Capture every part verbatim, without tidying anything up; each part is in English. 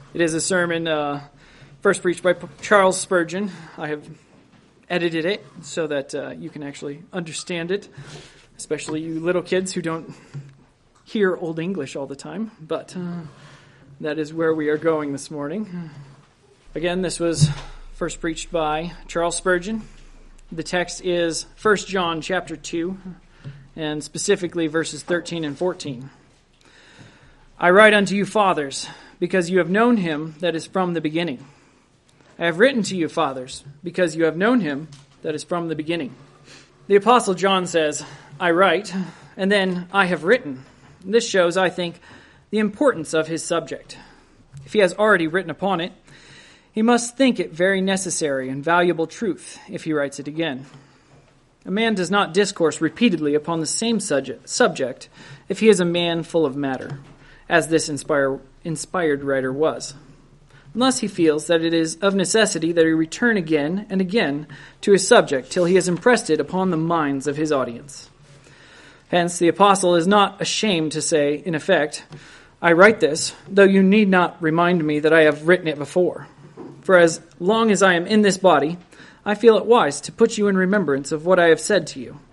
It is a sermon uh, first preached by Charles Spurgeon. I have edited it so that uh, you can actually understand it, especially you little kids who don't hear Old English all the time. But uh, that is where we are going this morning. Again, this was first preached by Charles Spurgeon. The text is First John chapter two, and specifically verses thirteen and fourteen. I write unto you, fathers, because you have known him that is from the beginning. I have written to you, fathers, because you have known him that is from the beginning. The Apostle John says, I write, and then I have written. This shows, I think, the importance of his subject. If he has already written upon it, he must think it very necessary and valuable truth if he writes it again. A man does not discourse repeatedly upon the same subject if he is a man full of matter, as this inspire, inspired writer was, unless he feels that it is of necessity that he return again and again to his subject till he has impressed it upon the minds of his audience. Hence, the apostle is not ashamed to say, in effect, I write this, though you need not remind me that I have written it before. For as long as I am in this body, I feel it wise to put you in remembrance of what I have said to you.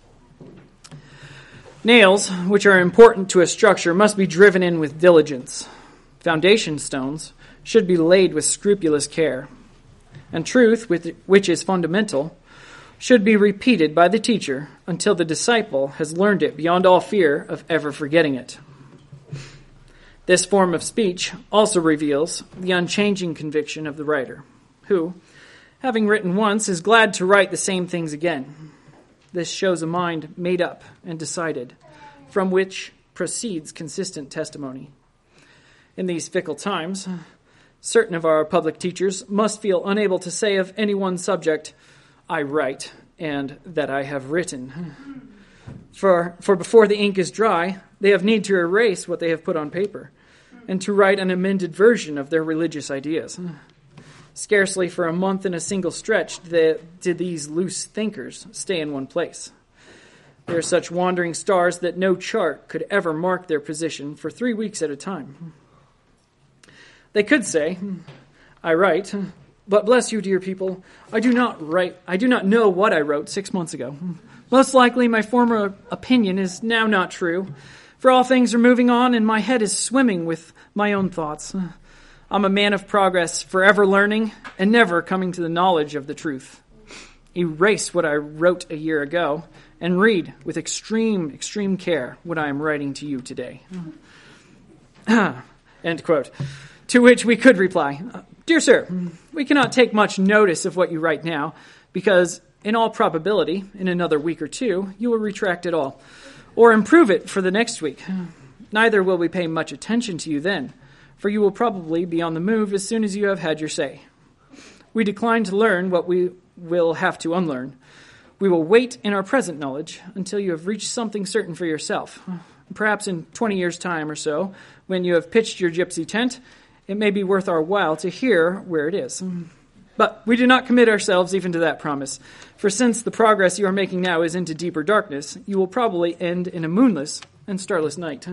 Nails, which are important to a structure, must be driven in with diligence. Foundation stones should be laid with scrupulous care. And truth, which is fundamental, should be repeated by the teacher until the disciple has learned it beyond all fear of ever forgetting it. This form of speech also reveals the unchanging conviction of the writer, who, having written once, is glad to write the same things again. This shows a mind made up and decided, from which proceeds consistent testimony. In these fickle times, certain of our public teachers must feel unable to say of any one subject, I write, and that I have written. For, for before the ink is dry, they have need to erase what they have put on paper, and to write an amended version of their religious ideas. Scarcely for a month in a single stretch did these loose thinkers stay in one place. They are such wandering stars that no chart could ever mark their position for three weeks at a time. They could say, I write, but bless you, dear people, I do not write, I do not know what I wrote six months ago. Most likely my former opinion is now not true, for all things are moving on and my head is swimming with my own thoughts. I'm a man of progress, forever learning and never coming to the knowledge of the truth. Erase what I wrote a year ago and read with extreme, extreme care what I am writing to you today. End quote. To which we could reply, Dear sir, we cannot take much notice of what you write now, because in all probability, in another week or two, you will retract it all, or improve it for the next week. Neither will we pay much attention to you then, for you will probably be on the move as soon as you have had your say. We decline to learn what we will have to unlearn. We will wait in our present knowledge until you have reached something certain for yourself. Perhaps in twenty years' time or so, when you have pitched your gypsy tent, it may be worth our while to hear where it is. But we do not commit ourselves even to that promise, for since the progress you are making now is into deeper darkness, you will probably end in a moonless and starless night.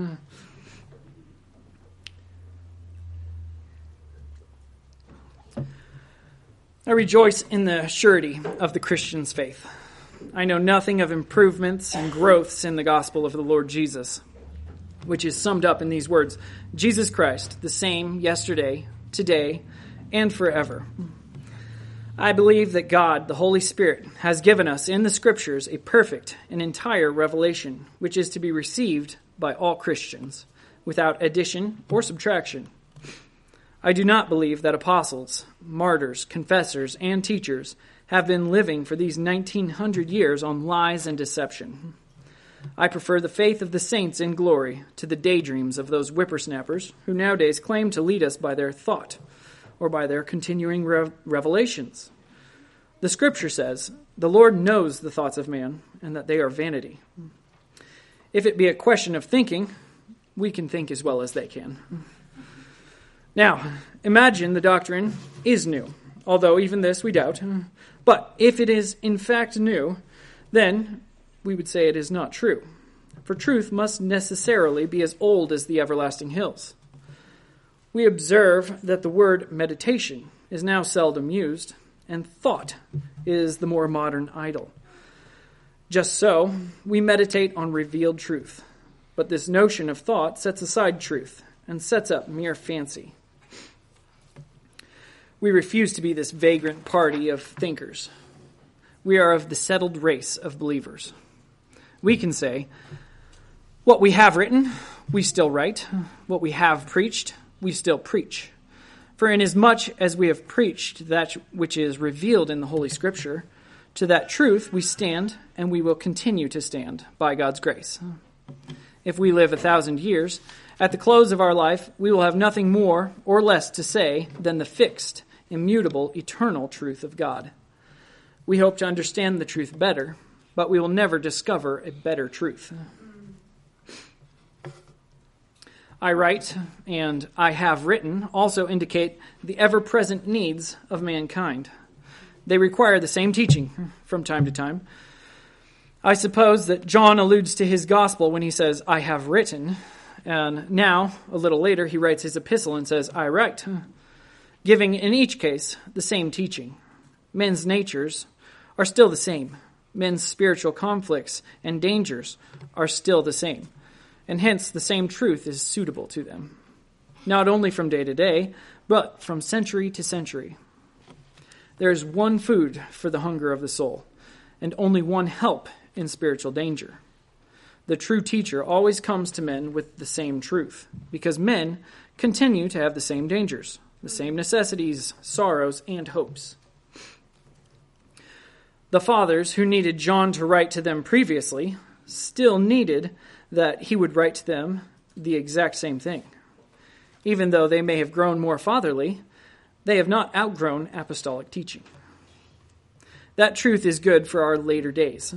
I rejoice in the surety of the Christian's faith. I know nothing of improvements and growths in the gospel of the Lord Jesus, which is summed up in these words, Jesus Christ, the same yesterday, today, and forever. I believe that God, the Holy Spirit, has given us in the Scriptures a perfect and entire revelation, which is to be received by all Christians, without addition or subtraction. I do not believe that apostles, martyrs, confessors, and teachers have been living for these nineteen hundred years on lies and deception. I prefer the faith of the saints in glory to the daydreams of those whippersnappers who nowadays claim to lead us by their thought or by their continuing re- revelations. The Scripture says, the Lord knows the thoughts of man and that they are vanity. If it be a question of thinking, we can think as well as they can. Now, imagine the doctrine is new, although even this we doubt. But if it is in fact new, then we would say it is not true. For truth must necessarily be as old as the everlasting hills. We observe that the word meditation is now seldom used, and thought is the more modern idol. Just so, we meditate on revealed truth, but this notion of thought sets aside truth and sets up mere fancy. We refuse to be this vagrant party of thinkers. We are of the settled race of believers. We can say, what we have written, we still write. What we have preached, we still preach. For inasmuch as we have preached that which is revealed in the Holy Scripture, to that truth we stand, and we will continue to stand by God's grace. If we live a thousand years, at the close of our life, we will have nothing more or less to say than the fixed, immutable, eternal truth of God. We hope to understand the truth better, but we will never discover a better truth. I write and I have written also indicate the ever-present needs of mankind. They require the same teaching from time to time. I suppose that John alludes to his gospel when he says, I have written, and now, a little later, he writes his epistle and says, I write, giving in each case the same teaching. Men's natures are still the same. Men's spiritual conflicts and dangers are still the same. And hence the same truth is suitable to them, not only from day to day, but from century to century. There is one food for the hunger of the soul, and only one help in spiritual danger. The true teacher always comes to men with the same truth, because men continue to have the same dangers, the same necessities, sorrows, and hopes. The fathers who needed John to write to them previously still needed that he would write to them the exact same thing. Even though they may have grown more fatherly, they have not outgrown apostolic teaching. That truth is good for our later days.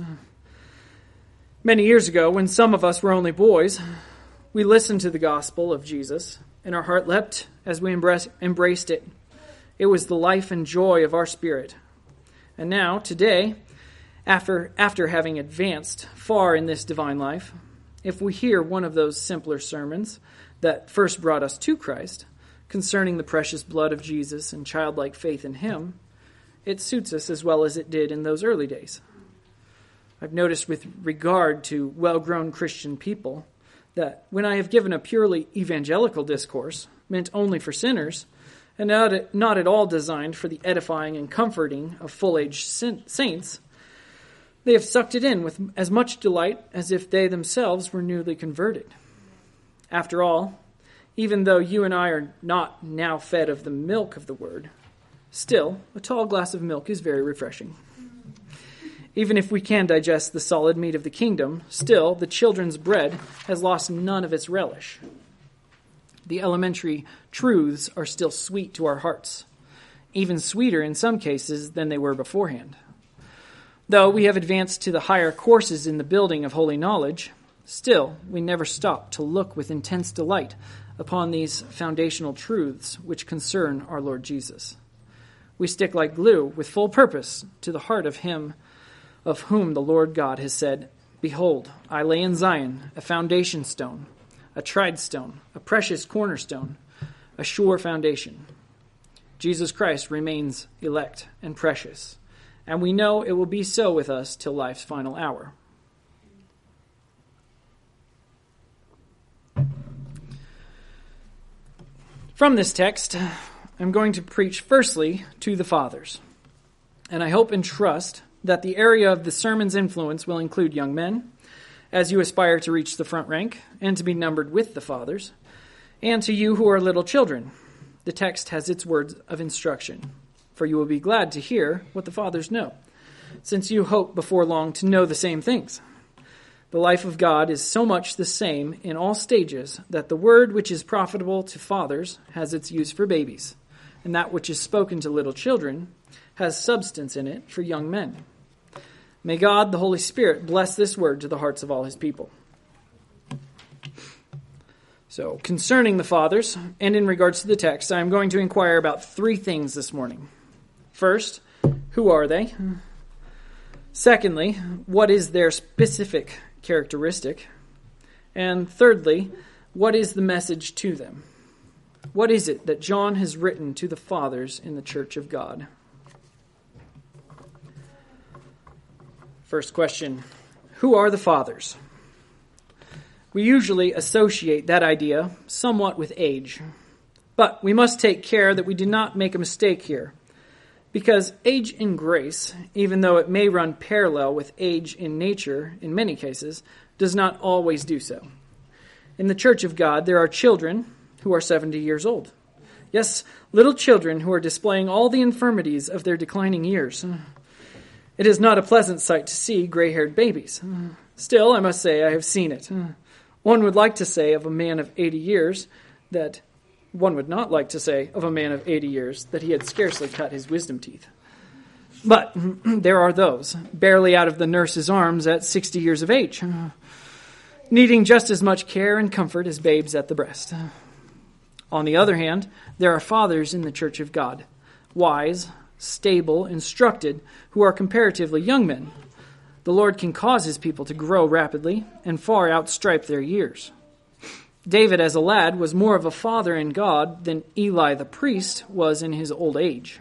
Many years ago, when some of us were only boys, we listened to the gospel of Jesus, and our heart leapt as we embraced it. It was the life and joy of our spirit. And now, today, after, after having advanced far in this divine life, if we hear one of those simpler sermons that first brought us to Christ, concerning the precious blood of Jesus and childlike faith in him, it suits us as well as it did in those early days. I've noticed with regard to well-grown Christian people that when I have given a purely evangelical discourse meant only for sinners, and not, not at all designed for the edifying and comforting of full-age saints, they have sucked it in with as much delight as if they themselves were newly converted. After all, even though you and I are not now fed of the milk of the word, still, a tall glass of milk is very refreshing. Even if we can digest the solid meat of the kingdom, still, the children's bread has lost none of its relish. The elementary truths are still sweet to our hearts, even sweeter in some cases than they were beforehand. Though we have advanced to the higher courses in the building of holy knowledge, still we never stop to look with intense delight upon these foundational truths which concern our Lord Jesus. We stick like glue with full purpose to the heart of him of whom the Lord God has said, Behold, I lay in Zion a foundation stone, a tried stone, a precious cornerstone, a sure foundation. Jesus Christ remains elect and precious, and we know it will be so with us till life's final hour. From this text, I'm going to preach firstly to the fathers, and I hope and trust that the area of the sermon's influence will include young men, as you aspire to reach the front rank and to be numbered with the fathers, and to you who are little children. The text has its words of instruction, for you will be glad to hear what the fathers know, since you hope before long to know the same things. The life of God is so much the same in all stages that the word which is profitable to fathers has its use for babies, and that which is spoken to little children has substance in it for young men. May God, the Holy Spirit, bless this word to the hearts of all his people. So, concerning the fathers, and in regards to the text, I am going to inquire about three things this morning. First, who are they? Secondly, what is their specific characteristic? And thirdly, what is the message to them? What is it that John has written to the fathers in the church of God? First question, who are the fathers? We usually associate that idea somewhat with age, but we must take care that we do not make a mistake here, because age in grace, even though it may run parallel with age in nature in many cases, does not always do so. In the church of God, there are children who are seventy years old. Yes, little children who are displaying all the infirmities of their declining years. It is not a pleasant sight to see gray-haired babies. Still, I must say I have seen it. One would like to say of a man of eighty years that one would not like to say of a man of eighty years that he had scarcely cut his wisdom teeth. But there are those, barely out of the nurse's arms at sixty years of age, needing just as much care and comfort as babes at the breast. On the other hand, there are fathers in the church of God, wise, stable, instructed, who are comparatively young men. The Lord can cause his people to grow rapidly and far outstrip their years. David, as a lad, was more of a father in God than Eli the priest was in his old age.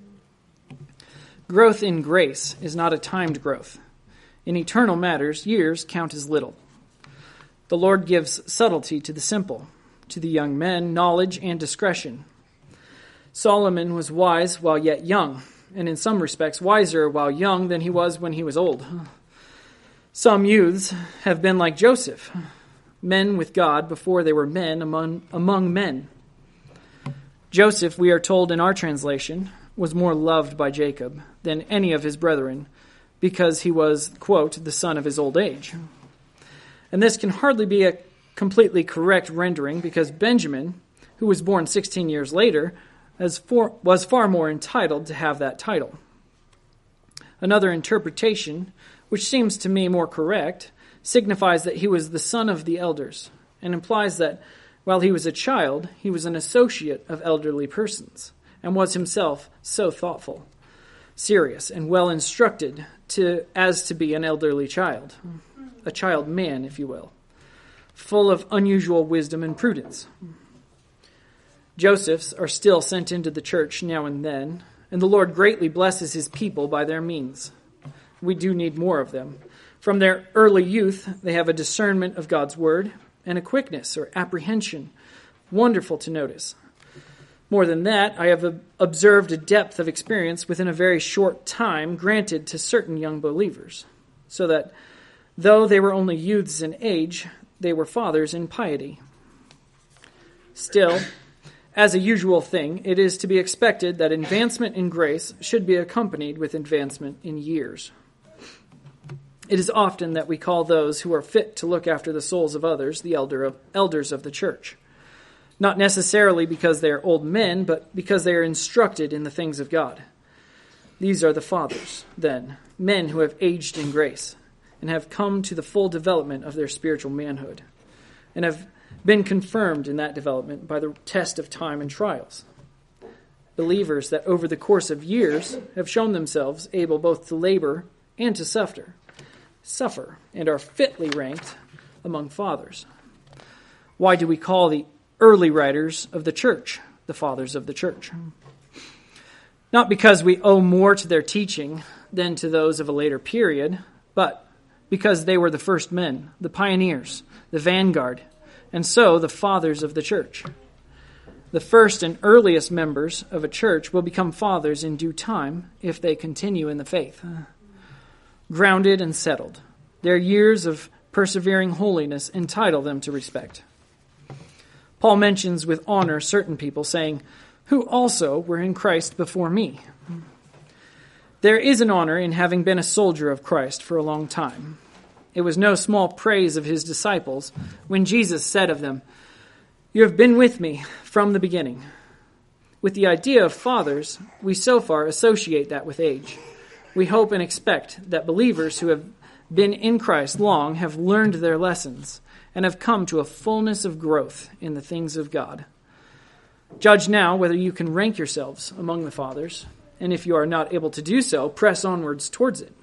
Growth in grace is not a timed growth. In eternal matters, years count as little. The Lord gives subtlety to the simple, to the young men knowledge and discretion. Solomon was wise while yet young, and in some respects wiser while young than he was when he was old. Some youths have been like Joseph, men with God before they were men among, among men. Joseph, we are told in our translation, was more loved by Jacob than any of his brethren, because he was, quote, the son of his old age. And this can hardly be a completely correct rendering, because Benjamin, who was born sixteen years later, as for, was far more entitled to have that title. Another interpretation, which seems to me more correct, signifies that he was the son of the elders, and implies that while he was a child, he was an associate of elderly persons, and was himself so thoughtful, serious, and well instructed to as to be an elderly child, a child man, if you will, full of unusual wisdom and prudence. Josephs are still sent into the church now and then, and the Lord greatly blesses his people by their means. We do need more of them. From their early youth, they have a discernment of God's word and a quickness or apprehension wonderful to notice. More than that, I have observed a depth of experience within a very short time granted to certain young believers, so that though they were only youths in age, they were fathers in piety. Still, as a usual thing, it is to be expected that advancement in grace should be accompanied with advancement in years. It is often that we call those who are fit to look after the souls of others the elder of, elders of the church, not necessarily because they are old men, but because they are instructed in the things of God. These are the fathers, then, men who have aged in grace and have come to the full development of their spiritual manhood, and have been confirmed in that development by the test of time and trials. Believers that over the course of years have shown themselves able both to labor and to suffer, suffer, and are fitly ranked among fathers. Why do we call the early writers of the church the fathers of the church? Not because we owe more to their teaching than to those of a later period, but because they were the first men, the pioneers, the vanguard, and so the fathers of the church. The first and earliest members of a church will become fathers in due time if they continue in the faith. Grounded and settled, their years of persevering holiness entitle them to respect. Paul mentions with honor certain people, saying, who also were in Christ before me. There is an honor in having been a soldier of Christ for a long time. It was no small praise of his disciples when Jesus said of them, you have been with me from the beginning. With the idea of fathers, we so far associate that with age. We hope and expect that believers who have been in Christ long have learned their lessons and have come to a fullness of growth in the things of God. Judge now whether you can rank yourselves among the fathers, and if you are not able to do so, press onwards towards it.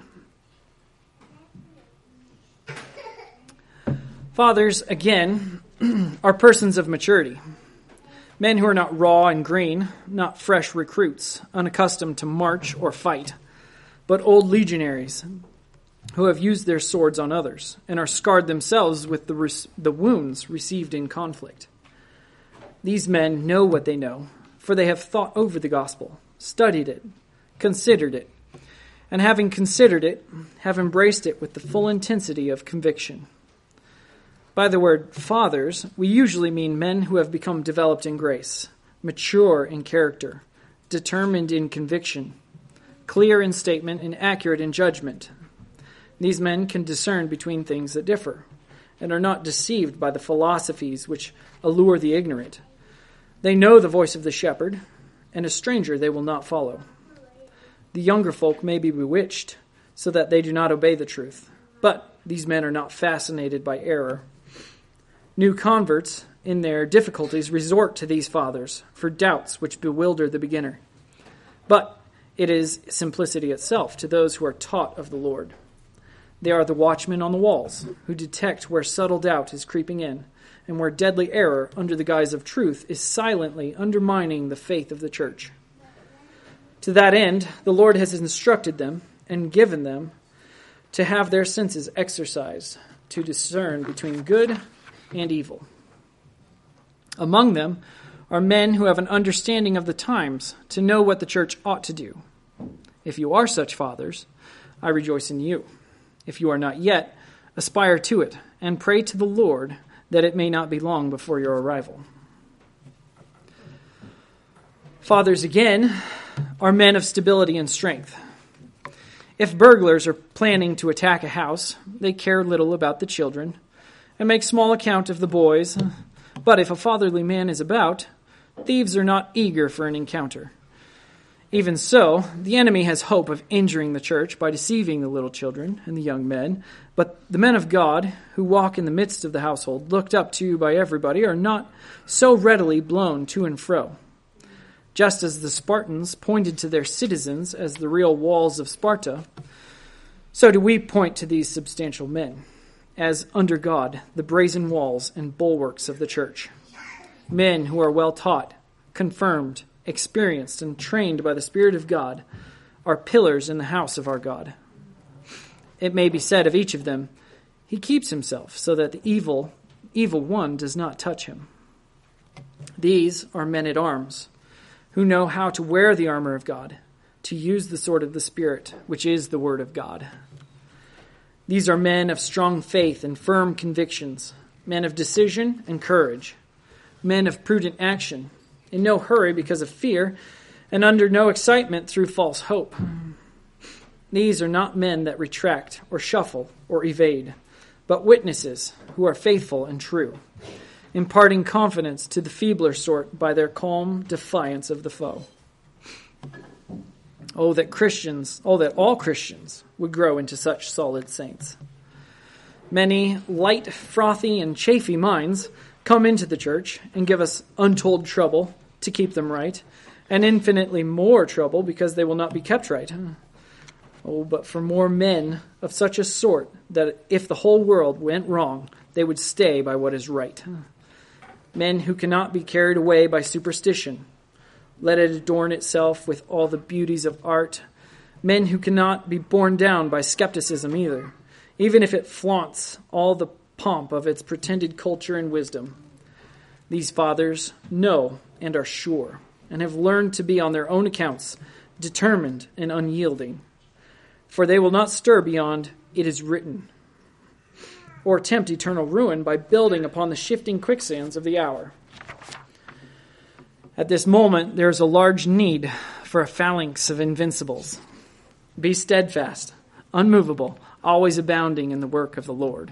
Fathers, again, are persons of maturity. Men who are not raw and green, not fresh recruits, unaccustomed to march or fight, but old legionaries who have used their swords on others and are scarred themselves with the, res- the wounds received in conflict. These men know what they know, for they have thought over the gospel, studied it, considered it, and having considered it, have embraced it with the full intensity of conviction. By the word fathers, we usually mean men who have become developed in grace, mature in character, determined in conviction, clear in statement and accurate in judgment. These men can discern between things that differ, and are not deceived by the philosophies which allure the ignorant. They know the voice of the shepherd, and a stranger they will not follow. The younger folk may be bewitched, so that they do not obey the truth, but these men are not fascinated by error. New converts, in their difficulties, resort to these fathers for doubts which bewilder the beginner. But it is simplicity itself to those who are taught of the Lord. They are the watchmen on the walls, who detect where subtle doubt is creeping in, and where deadly error, under the guise of truth, is silently undermining the faith of the church. To that end, the Lord has instructed them and given them to have their senses exercised, to discern between good and evil. Among them are men who have an understanding of the times, to know what the church ought to do. If you are such fathers, I rejoice in you. If you are not yet, aspire to it, and pray to the Lord that it may not be long before your arrival. Fathers, again, are men of stability and strength. If burglars are planning to attack a house, they care little about the children and make small account of the boys. But if a fatherly man is about, thieves are not eager for an encounter. Even so, the enemy has hope of injuring the church by deceiving the little children and the young men. But the men of God, who walk in the midst of the household, looked up to by everybody, are not so readily blown to and fro. Just as the Spartans pointed to their citizens as the real walls of Sparta, so do we point to these substantial men as, under God, the brazen walls and bulwarks of the church. Men who are well taught, confirmed, experienced, and trained by the Spirit of God are pillars in the house of our God. It may be said of each of them, he keeps himself so that the evil, evil one does not touch him. These are men at arms, who know how to wear the armor of God, to use the sword of the Spirit, which is the word of God. These are men of strong faith and firm convictions, men of decision and courage, men of prudent action, in no hurry because of fear, and under no excitement through false hope. These are not men that retract or shuffle or evade, but witnesses who are faithful and true, imparting confidence to the feebler sort by their calm defiance of the foe. Oh, that Christians, oh, that all Christians would grow into such solid saints. Many light, frothy, and chafy minds come into the church and give us untold trouble to keep them right, and infinitely more trouble because they will not be kept right. Oh, but for more men of such a sort that if the whole world went wrong, they would stay by what is right. Men who cannot be carried away by superstition, let it adorn itself with all the beauties of art. Men who cannot be borne down by skepticism either, even if it flaunts all the pomp of its pretended culture and wisdom. These fathers know and are sure, and have learned to be on their own accounts determined and unyielding. For they will not stir beyond "it is written," or tempt eternal ruin by building upon the shifting quicksands of the hour. At this moment, there is a large need for a phalanx of invincibles. Be steadfast, unmovable, always abounding in the work of the Lord.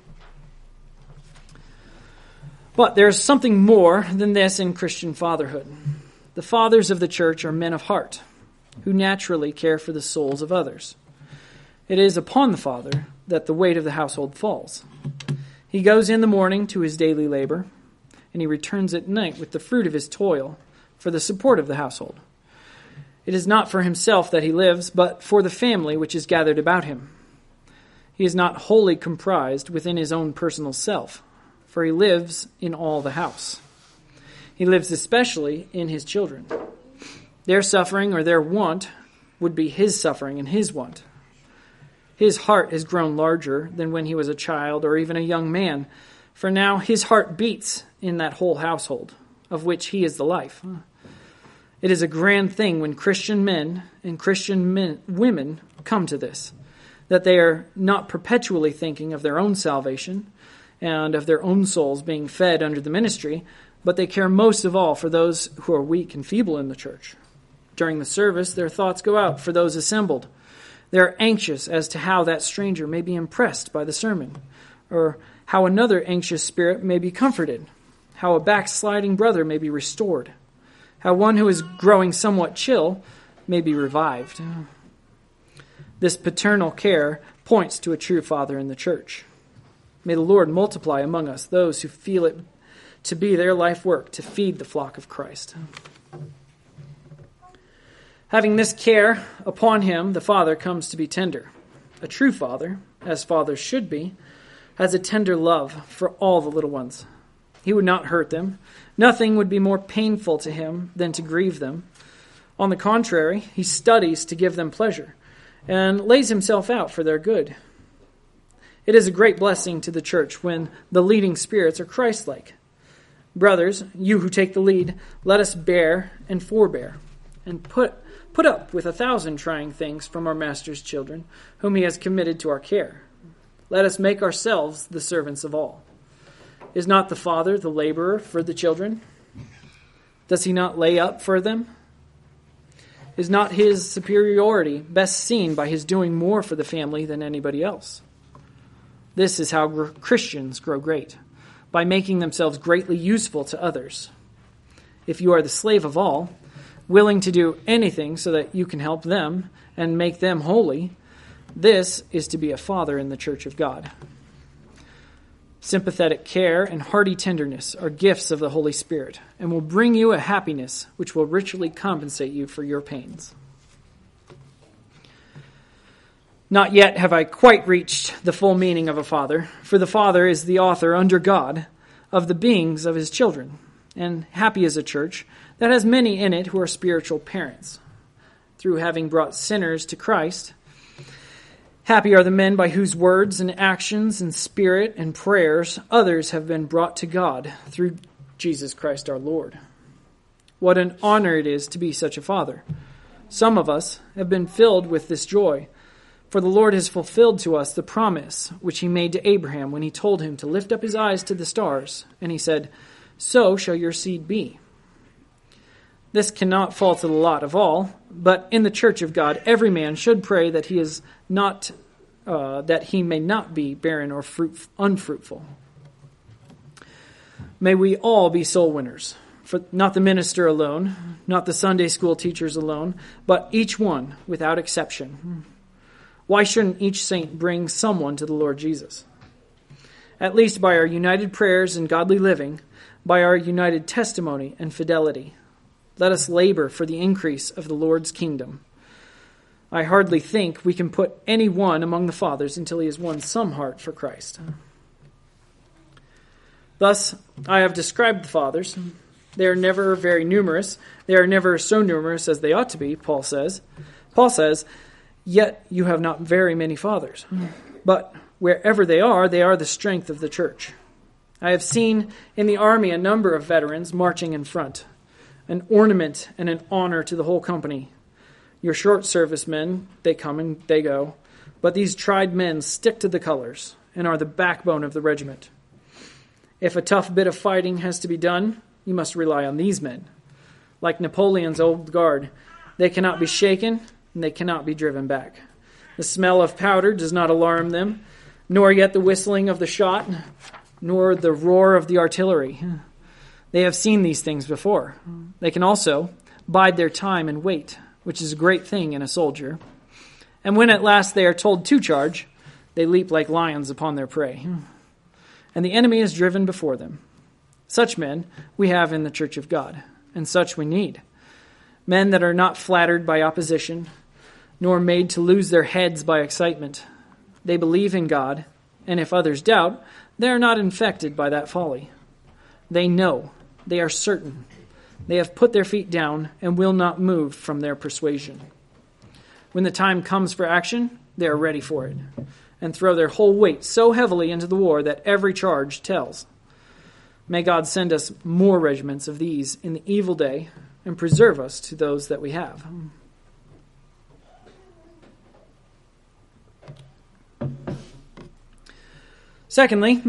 But there is something more than this in Christian fatherhood. The fathers of the church are men of heart, who naturally care for the souls of others. It is upon the father that the weight of the household falls. He goes in the morning to his daily labor, and he returns at night with the fruit of his toil for the support of the household. It is not for himself that he lives, but for the family which is gathered about him. He is not wholly comprised within his own personal self, for he lives in all the house. He lives especially in his children. Their suffering or their want would be his suffering and his want. His heart has grown larger than when he was a child or even a young man, for now his heart beats in that whole household, of which he is the life. It is a grand thing when Christian men and Christian men, women come to this, that they are not perpetually thinking of their own salvation and of their own souls being fed under the ministry, but they care most of all for those who are weak and feeble in the church. During the service, their thoughts go out for those assembled. They are anxious as to how that stranger may be impressed by the sermon, or how another anxious spirit may be comforted, how a backsliding brother may be restored, how one who is growing somewhat chill may be revived. This paternal care points to a true father in the church. May the Lord multiply among us those who feel it to be their life work to feed the flock of Christ. Having this care upon him, the father comes to be tender. A true father, as fathers should be, has a tender love for all the little ones. He would not hurt them. Nothing would be more painful to him than to grieve them. On the contrary, he studies to give them pleasure and lays himself out for their good. It is a great blessing to the church when the leading spirits are Christ-like. Brothers, you who take the lead, let us bear and forbear, and put put up with a thousand trying things from our Master's children, whom he has committed to our care. Let us make ourselves the servants of all. Is not the father the laborer for the children? Does he not lay up for them? Is not his superiority best seen by his doing more for the family than anybody else? This is how gr- Christians grow great, by making themselves greatly useful to others. If you are the slave of all, willing to do anything so that you can help them and make them holy, this is to be a father in the church of God. Sympathetic care and hearty tenderness are gifts of the Holy Spirit and will bring you a happiness which will richly compensate you for your pains. Not yet have I quite reached the full meaning of a father, for the father is the author under God of the beings of his children, and happy is a church that has many in it who are spiritual parents. Through having brought sinners to Christ, happy are the men by whose words and actions and spirit and prayers others have been brought to God through Jesus Christ our Lord. What an honor it is to be such a father. Some of us have been filled with this joy, for the Lord has fulfilled to us the promise which he made to Abraham when he told him to lift up his eyes to the stars, and he said, "So shall your seed be." This cannot fall to the lot of all, but in the church of God, every man should pray that he is not, uh, that he may not be barren or fruit, unfruitful. May we all be soul winners, for not the minister alone, not the Sunday school teachers alone, but each one without exception. Why shouldn't each saint bring someone to the Lord Jesus? At least by our united prayers and godly living, by our united testimony and fidelity. Let us labor for the increase of the Lord's kingdom. I hardly think we can put any one among the fathers until he has won some heart for Christ. Thus, I have described the fathers. They are never very numerous. They are never so numerous as they ought to be, Paul says. Paul says, "Yet you have not very many fathers. But wherever they are, they are the strength of the church." I have seen in the army a number of veterans marching in front, an ornament and an honor to the whole company. Your short service men, they come and they go, but these tried men stick to the colors and are the backbone of the regiment. If a tough bit of fighting has to be done, you must rely on these men. Like Napoleon's old guard, they cannot be shaken and they cannot be driven back. The smell of powder does not alarm them, nor yet the whistling of the shot, nor the roar of the artillery. They have seen these things before. They can also bide their time and wait, which is a great thing in a soldier. And when at last they are told to charge, they leap like lions upon their prey. And the enemy is driven before them. Such men we have in the church of God, and such we need. Men that are not flattered by opposition, nor made to lose their heads by excitement. They believe in God, and if others doubt, they are not infected by that folly. They know They are certain. They have put their feet down and will not move from their persuasion. When the time comes for action, they are ready for it, and throw their whole weight so heavily into the war that every charge tells. May God send us more regiments of these in the evil day, and preserve us to those that we have. Secondly,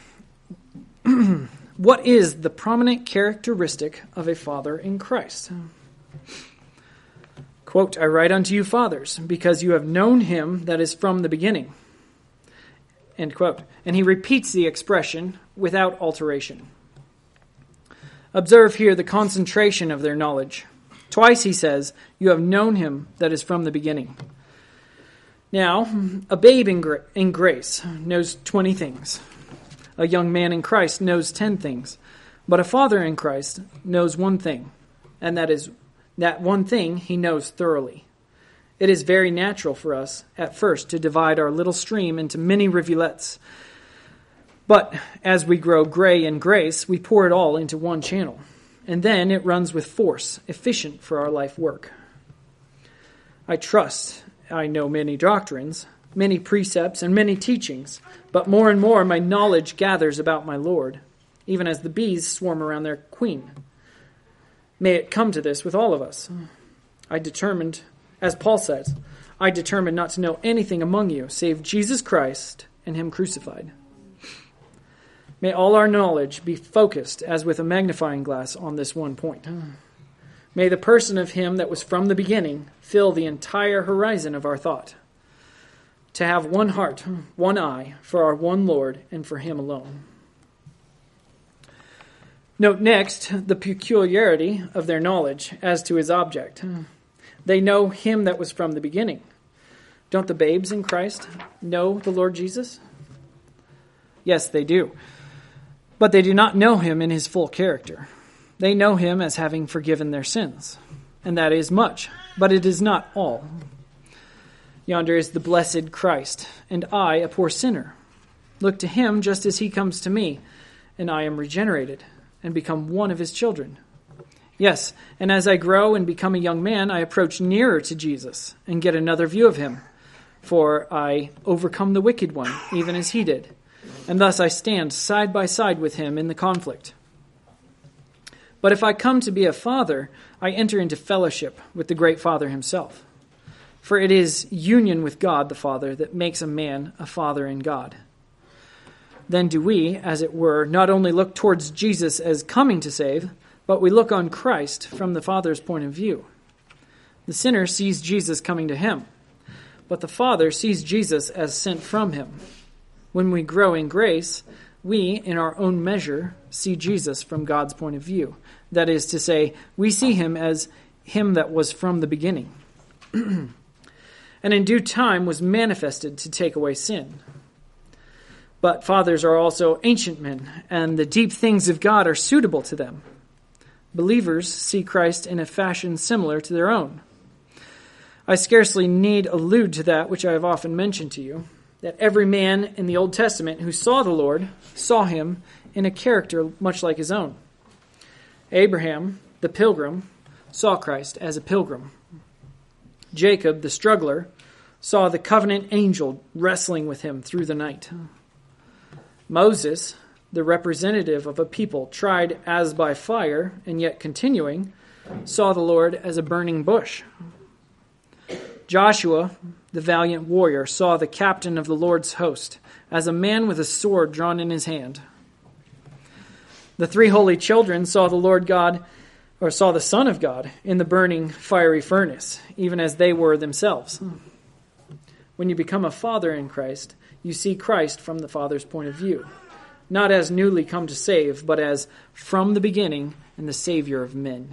what is the prominent characteristic of a father in Christ? Quote, I write unto you, fathers, because you have known him that is from the beginning. End quote. And he repeats the expression without alteration. Observe here the concentration of their knowledge. Twice he says, you have known him that is from the beginning. Now, a babe in, gra- in grace knows twenty things. A young man in Christ knows ten things. But a father in Christ knows one thing, and that is that one thing he knows thoroughly. It is very natural for us, at first, to divide our little stream into many rivulets. But as we grow gray in grace, we pour it all into one channel. And then it runs with force, efficient for our life work. I trust I know many doctrines, many precepts, and many teachings, but more and more my knowledge gathers about my Lord, even as the bees swarm around their queen. May it come to this with all of us. I determined, as Paul says, I determined not to know anything among you save Jesus Christ and him crucified. May all our knowledge be focused as with a magnifying glass on this one point. May the person of him that was from the beginning fill the entire horizon of our thought. To have one heart, one eye, for our one Lord and for him alone. Note next the peculiarity of their knowledge as to his object. They know him that was from the beginning. Don't the babes in Christ know the Lord Jesus? Yes, they do. But they do not know him in his full character. They know him as having forgiven their sins. And that is much, but it is not all. Yonder is the blessed Christ, and I a poor sinner. Look to him just as he comes to me, and I am regenerated and become one of his children. Yes, and as I grow and become a young man, I approach nearer to Jesus and get another view of him. For I overcome the wicked one, even as he did. And thus I stand side by side with him in the conflict. But if I come to be a father, I enter into fellowship with the great Father himself. For it is union with God the Father that makes a man a father in God. Then do we, as it were, not only look towards Jesus as coming to save, but we look on Christ from the Father's point of view. The sinner sees Jesus coming to him, but the Father sees Jesus as sent from him. When we grow in grace, we, in our own measure, see Jesus from God's point of view. That is to say, we see him as him that was from the beginning, and in due time was manifested to take away sin. But fathers are also ancient men, and the deep things of God are suitable to them. Believers see Christ in a fashion similar to their own. I scarcely need allude to that which I have often mentioned to you, that every man in the Old Testament who saw the Lord saw him in a character much like his own. Abraham, the pilgrim, saw Christ as a pilgrim. Jacob, the struggler, saw the covenant angel wrestling with him through the night. Moses, the representative of a people tried as by fire and yet continuing, saw the Lord as a burning bush. Joshua, the valiant warrior, saw the captain of the Lord's host as a man with a sword drawn in his hand. The three holy children saw the Lord God, or saw the Son of God, in the burning fiery furnace, even as they were themselves. When you become a father in Christ, you see Christ from the Father's point of view, not as newly come to save, but as from the beginning and the Savior of men.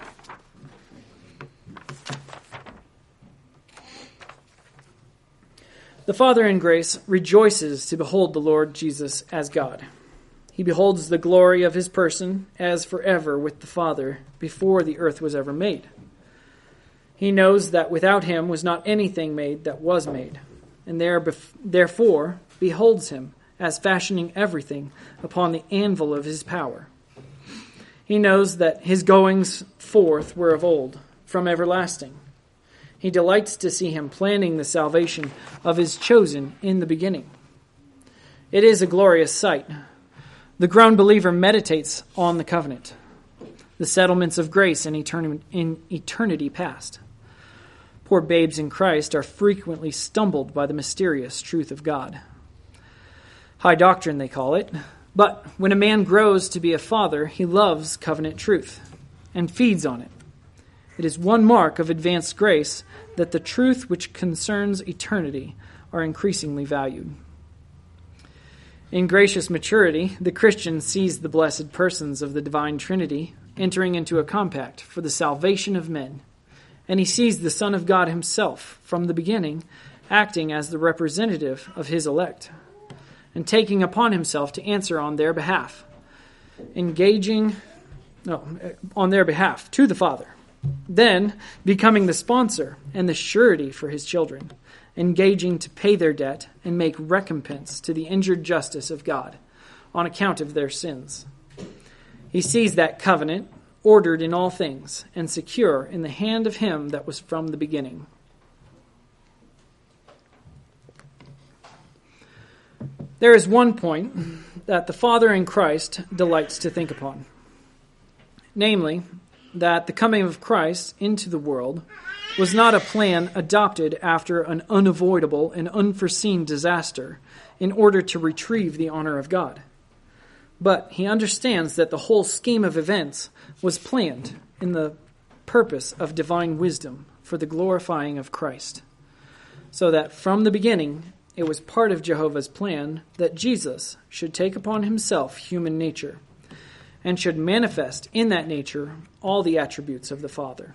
The Father in grace rejoices to behold the Lord Jesus as God. He beholds the glory of his person as forever with the Father before the earth was ever made. He knows that without him was not anything made that was made, and therefore beholds him as fashioning everything upon the anvil of his power. He knows that his goings forth were of old, from everlasting. He delights to see him planning the salvation of his chosen in the beginning. It is a glorious sight. The grown believer meditates on the covenant, the settlements of grace in eternity, in eternity past. Poor babes in Christ are frequently stumbled by the mysterious truth of God. High doctrine, they call it. But when a man grows to be a father, he loves covenant truth and feeds on it. It is one mark of advanced grace that the truth which concerns eternity are increasingly valued. In gracious maturity, the Christian sees the blessed persons of the divine Trinity entering into a compact for the salvation of men, and he sees the Son of God himself from the beginning acting as the representative of his elect, and taking upon himself to answer on their behalf, engaging no, on their behalf to the Father, then becoming the sponsor and the surety for his children, engaging to pay their debt and make recompense to the injured justice of God on account of their sins. He sees that covenant ordered in all things and secure in the hand of him that was from the beginning. There is one point that the Father in Christ delights to think upon, namely, that the coming of Christ into the world was not a plan adopted after an unavoidable and unforeseen disaster in order to retrieve the honor of God. But he understands that the whole scheme of events was planned in the purpose of divine wisdom for the glorifying of Christ, so that from the beginning it was part of Jehovah's plan that Jesus should take upon himself human nature and should manifest in that nature all the attributes of the Father.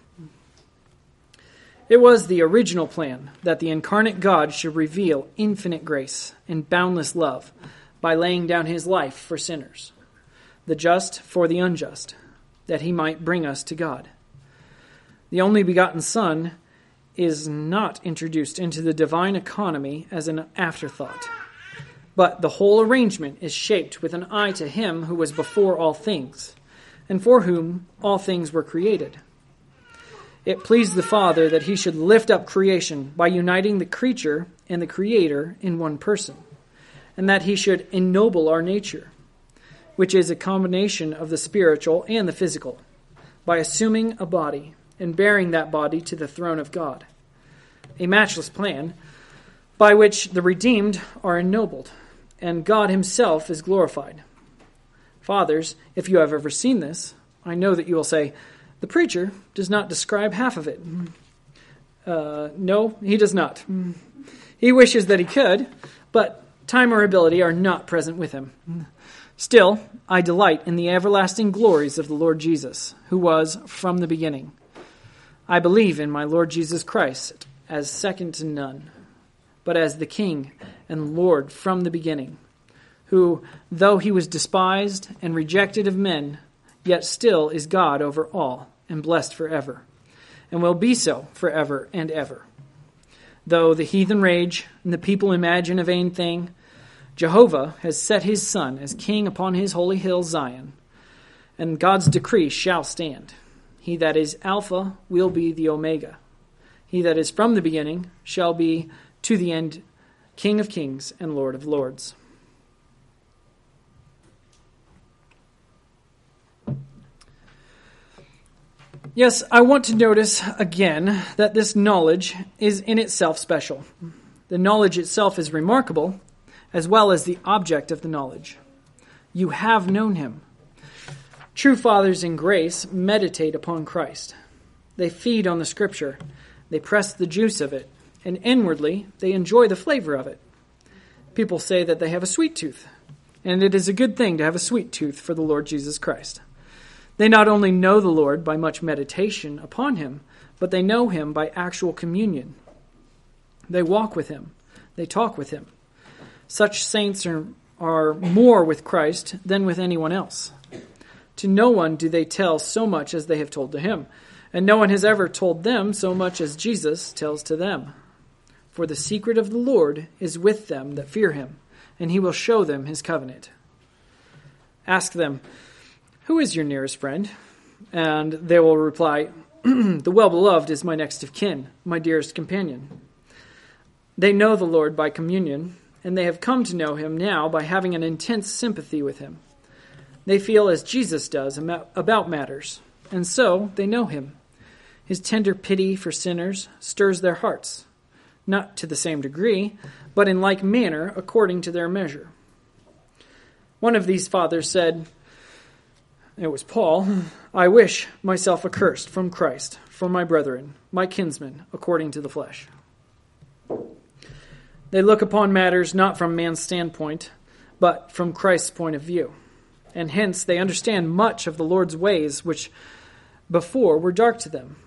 It was the original plan that the incarnate God should reveal infinite grace and boundless love by laying down his life for sinners, the just for the unjust, that he might bring us to God. The only begotten Son is not introduced into the divine economy as an afterthought, but the whole arrangement is shaped with an eye to him who was before all things, and for whom all things were created. It pleased the Father that he should lift up creation by uniting the creature and the Creator in one person, and that he should ennoble our nature, which is a combination of the spiritual and the physical, by assuming a body and bearing that body to the throne of God. A matchless plan by which the redeemed are ennobled, and God himself is glorified. Fathers, if you have ever seen this, I know that you will say, the preacher does not describe half of it. Uh, no, he does not. He wishes that he could, but time or ability are not present with him. Still, I delight in the everlasting glories of the Lord Jesus, who was from the beginning. I believe in my Lord Jesus Christ as second to none, but as the King and Lord from the beginning, who, though he was despised and rejected of men, yet still is God over all and blessed forever, and will be so forever and ever. Though the heathen rage and the people imagine a vain thing, Jehovah has set his Son as king upon his holy hill Zion, and God's decree shall stand. He that is Alpha will be the Omega. He that is from the beginning shall be to the end King of kings and Lord of lords. Yes, I want to notice again that this knowledge is in itself special. The knowledge itself is remarkable, as well as the object of the knowledge. You have known him. True fathers in grace meditate upon Christ. They feed on the Scripture. They press the juice of it, and inwardly they enjoy the flavor of it. People say that they have a sweet tooth, and it is a good thing to have a sweet tooth for the Lord Jesus Christ. They not only know the Lord by much meditation upon him, but they know him by actual communion. They walk with him. They talk with him. Such saints are, are more with Christ than with anyone else. To no one do they tell so much as they have told to him, and no one has ever told them so much as Jesus tells to them. For the secret of the Lord is with them that fear him, and he will show them his covenant. Ask them, "Who is your nearest friend?" And they will reply, "The well-beloved is my next of kin, my dearest companion." They know the Lord by communion, and they have come to know him now by having an intense sympathy with him. They feel as Jesus does about matters, and so they know him. His tender pity for sinners stirs their hearts, not to the same degree, but in like manner according to their measure. One of these fathers said, it was Paul, "I wish myself accursed from Christ for my brethren, my kinsmen, according to the flesh." They look upon matters not from man's standpoint, but from Christ's point of view, and hence they understand much of the Lord's ways which before were dark to them.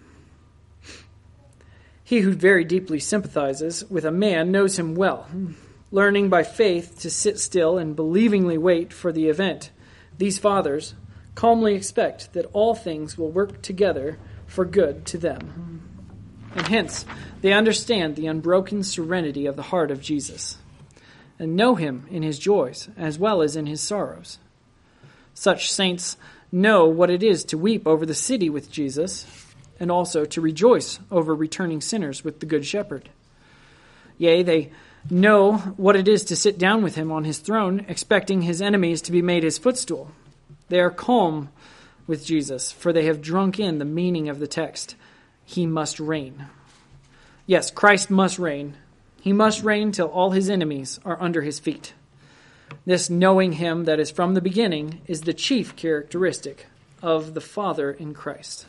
He who very deeply sympathizes with a man knows him well, learning by faith to sit still and believingly wait for the event. These fathers calmly expect that all things will work together for good to them. And hence, they understand the unbroken serenity of the heart of Jesus, and know him in his joys as well as in his sorrows. Such saints know what it is to weep over the city with Jesus, and also to rejoice over returning sinners with the Good Shepherd. Yea, they know what it is to sit down with him on his throne, expecting his enemies to be made his footstool. They are calm with Jesus, for they have drunk in the meaning of the text. He must reign. Yes, Christ must reign. He must reign till all his enemies are under his feet. This knowing him that is from the beginning is the chief characteristic of the Father in Christ.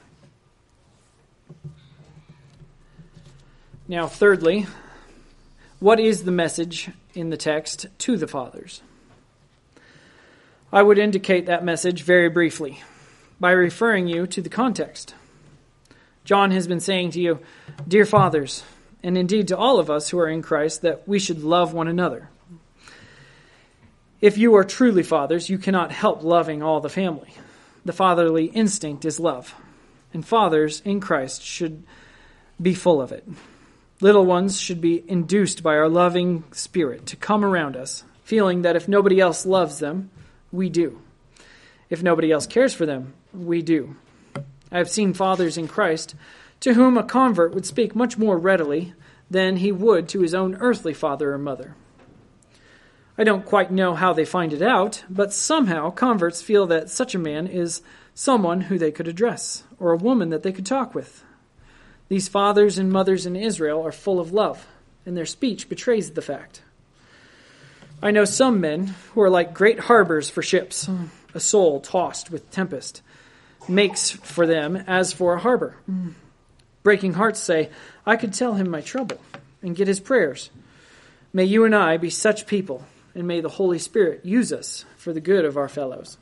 Now, thirdly, what is the message in the text to the fathers? I would indicate that message very briefly by referring you to the context. John has been saying to you, "Dear fathers," and indeed to all of us who are in Christ, that we should love one another. If you are truly fathers, you cannot help loving all the family. The fatherly instinct is love, and fathers in Christ should be full of it. Little ones should be induced by our loving spirit to come around us, feeling that if nobody else loves them, we do. If nobody else cares for them, we do. I have seen fathers in Christ to whom a convert would speak much more readily than he would to his own earthly father or mother. I don't quite know how they find it out, but somehow converts feel that such a man is someone who they could address, or a woman that they could talk with. These fathers and mothers in Israel are full of love, and their speech betrays the fact. I know some men who are like great harbors for ships. A soul tossed with tempest makes for them as for a harbor. Breaking hearts say, "I could tell him my trouble and get his prayers." May you and I be such people, and may the Holy Spirit use us for the good of our fellows.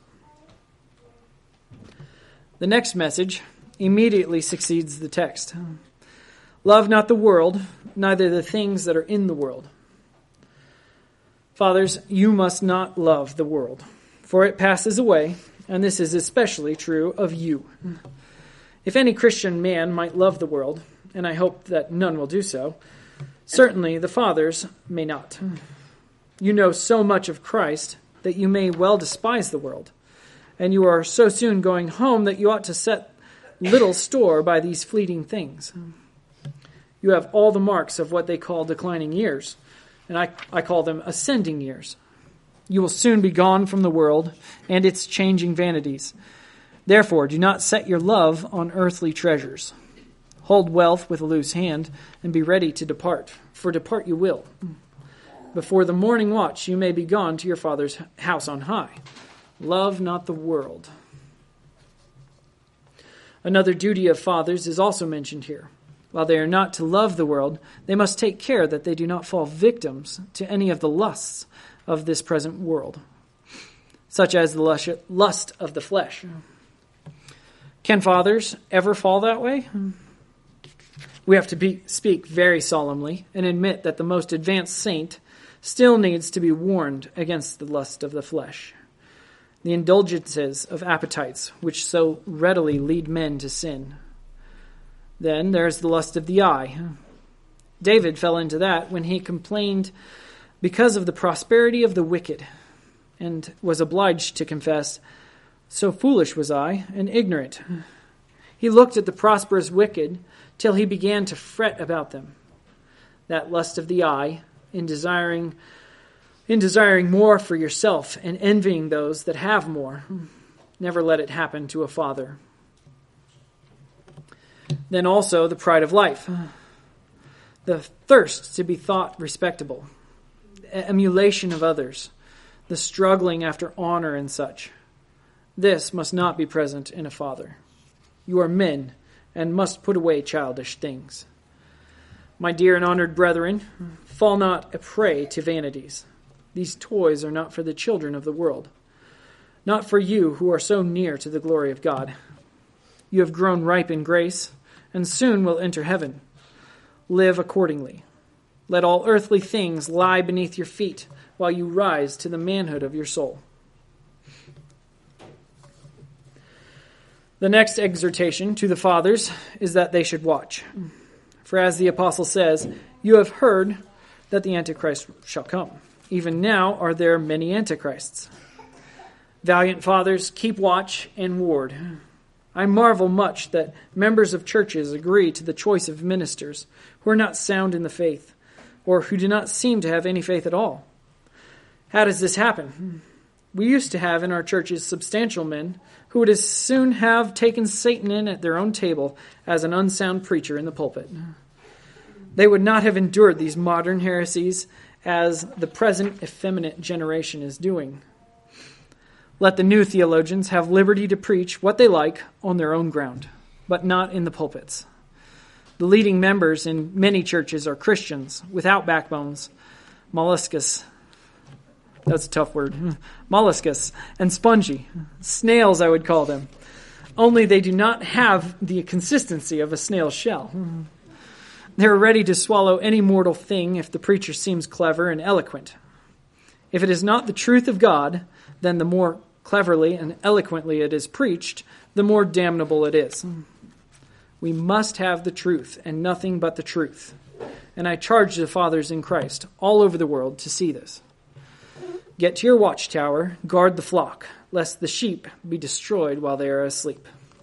The next message immediately succeeds the text. Love not the world, neither the things that are in the world. Fathers, you must not love the world, for it passes away, and this is especially true of you. If any Christian man might love the world, and I hope that none will do so, certainly the fathers may not. You know so much of Christ that you may well despise the world, and you are so soon going home that you ought to set little store by these fleeting things. You have all the marks of what they call declining years, and I, I call them ascending years. You will soon be gone from the world and its changing vanities. Therefore, do not set your love on earthly treasures. Hold wealth with a loose hand, and be ready to depart, for depart you will. Before the morning watch you may be gone to your Father's house on high. Love not the world. Another duty of fathers is also mentioned here. While they are not to love the world, they must take care that they do not fall victims to any of the lusts of this present world, such as the lust of the flesh. Can fathers ever fall that way? We have to be, speak very solemnly and admit that the most advanced saint still needs to be warned against the lust of the flesh, the indulgences of appetites which so readily lead men to sin. Then there's the lust of the eye. David fell into that when he complained because of the prosperity of the wicked, and was obliged to confess, So foolish was I, and ignorant. He looked at the prosperous wicked, till he began to fret about them. That lust of the eye, in desiring, in desiring more for yourself, and envying those that have more, never let it happen to a father. Then also the pride of life, the thirst to be thought respectable, emulation of others, the struggling after honor and such. This must not be present in a father. You are men, and must put away childish things. My dear and honored brethren, fall not a prey to vanities. These toys are not for the children of the world, not for you who are so near to the glory of God. You have grown ripe in grace, and soon will enter heaven. Live accordingly. Let all earthly things lie beneath your feet, while you rise to the manhood of your soul. The next exhortation to the fathers is that they should watch. For as the apostle says, you have heard that the Antichrist shall come. Even now are there many Antichrists. Valiant fathers, keep watch and ward. I marvel much that members of churches agree to the choice of ministers who are not sound in the faith, or who do not seem to have any faith at all. How does this happen? We used to have in our churches substantial men who would as soon have taken Satan in at their own table as an unsound preacher in the pulpit. They would not have endured these modern heresies as the present effeminate generation is doing. Let the new theologians have liberty to preach what they like on their own ground, but not in the pulpits. The leading members in many churches are Christians without backbones, molluscus, that's a tough word, molluscus, and spongy, snails I would call them, only they do not have the consistency of a snail's shell. They're ready to swallow any mortal thing if the preacher seems clever and eloquent. If it is not the truth of God, then the more cleverly and eloquently it is preached, the more damnable it is. We must have the truth and nothing but the truth. And I charge the fathers in Christ all over the world to see this. Get to your watchtower, guard the flock, lest the sheep be destroyed while they are asleep.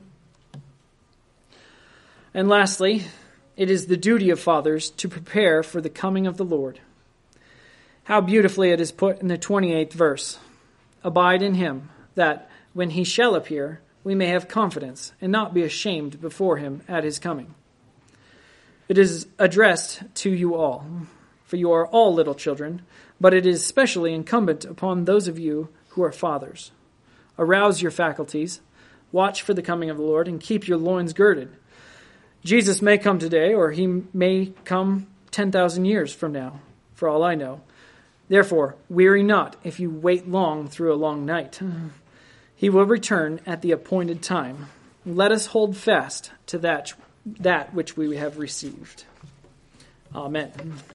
And lastly, it is the duty of fathers to prepare for the coming of the Lord. How beautifully it is put in the twenty-eighth verse. Abide in him, that when he shall appear, we may have confidence and not be ashamed before him at his coming. It is addressed to you all, for you are all little children, but it is specially incumbent upon those of you who are fathers. Arouse your faculties, watch for the coming of the Lord, and keep your loins girded. Jesus may come today, or he may come ten thousand years from now, for all I know. Therefore, weary not if you wait long through a long night. He will return at the appointed time. Let us hold fast to that, that which we have received. Amen.